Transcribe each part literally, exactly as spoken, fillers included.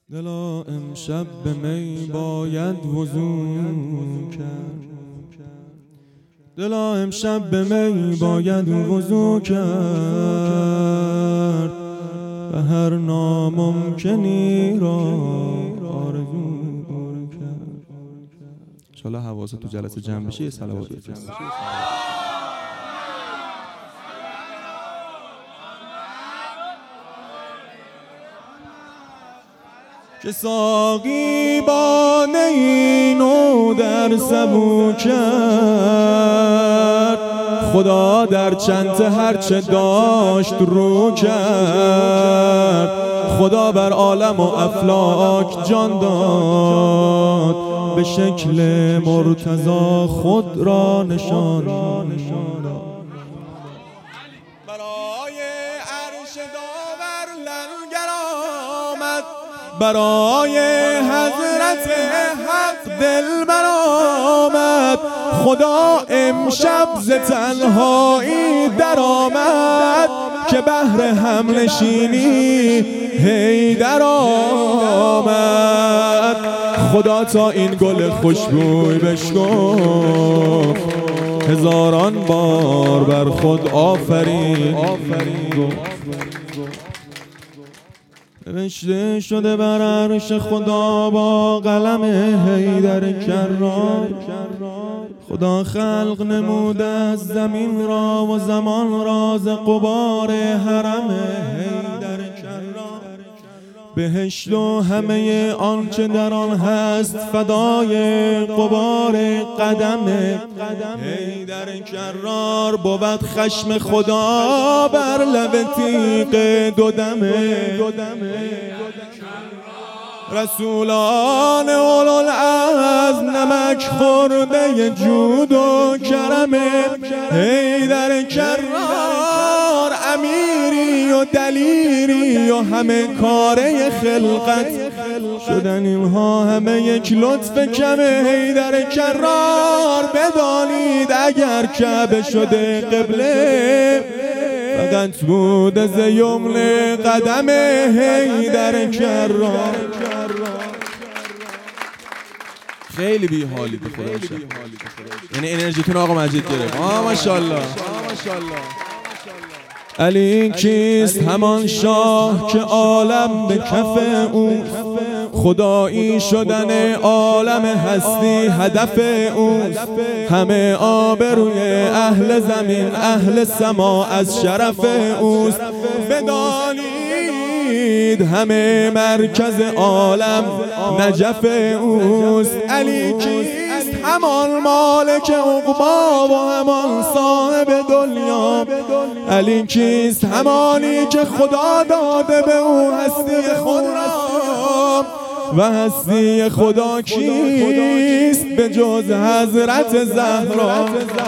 دلا امشب به می باید وضو کرد، دلا امشب به می باید وضو کرد و هر ناممکنی را آرزو کرد. انشالله حواست تو جلسه جمع بشه. یه صلوات بفرست. که ساقی با نینو در سبو کرد، خدا در چنت هرچه داشت رو کرد. خدا بر عالم و افلاک جان داد، به شکل مرتضی خود را نشان داد. برای عرش داور لنگر آمد، برای حضرت حق دل برآمد. خدا امشب ز تنهایی در آمد، که بهر هم نشینی حیدر آمد. خدا تا این گل خوشبوی بشکفت، هزاران بار بر خود آفرین گفت. نوشته شده بر عرش خدا با قلم حیدر کرار. خدا خلق نموده از زمین را و زمان را ز غبار حرم حیدر کرار. بهشت و همه آنچه در آن هست فدای غبار قدم حیدر کرار. بود خشم خدا بر لب تیغ دو دمه. رسولان اولوالعزم نمک خورده جود و کرم حیدر کرار. امیری و دلیری و همه کاره خلقت شدن اینها همه یک لطف کم حیدر کرار. بدانید اگر کعبه شده قبله، فقط بود ز یمن قدم حیدر کرار. خیلی بی حالی به خدا شد. یعنی انرژیتون آقا مجید گرفت. آه ماشاءالله. علی کیست؟ همان شاه که عالم به کف اوست، خدایی شدن عالم هستی هدف اوست. همه آبروی اهل زمین اهل سما از شرف اوست. بدانید همه مرکز عالم نجف اوست. علی کیست؟ همان مالک عقبا و همان صاحب دنیا. علی کیست؟ همانی که خدا داده به او هستی خود را، و هستی خدا کیست به جز حضرت زهرا.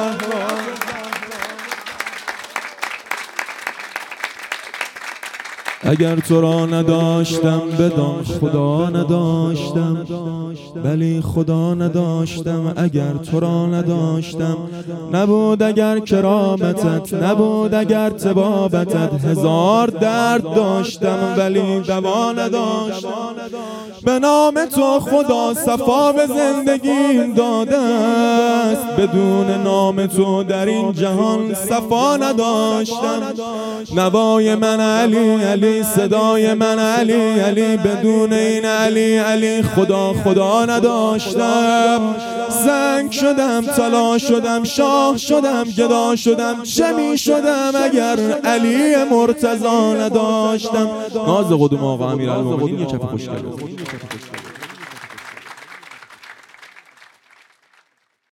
اگر تو را نداشتم بدان خدا نداشتم، ولی خدا نداشتم اگر تو را نداشتم. نبود اگر کرامتت، نبود اگر طبابتت. هزار درد داشتم ولی دوا نداشتم. به نام تو خدا صفا به زندگیم داده است، بدون نام تو در این جهان صفا نداشتم. نوای من علی علی، صدای من علی علی، بدون این علی علی خدا خدا نداشتم. زنگ شدم طلا شدم شاه شدم گدا شدم، چه می شدم اگر علی مرتضی نداشتم. ناز قدوم آقا امیرالمومنین. یه کف خوشگل.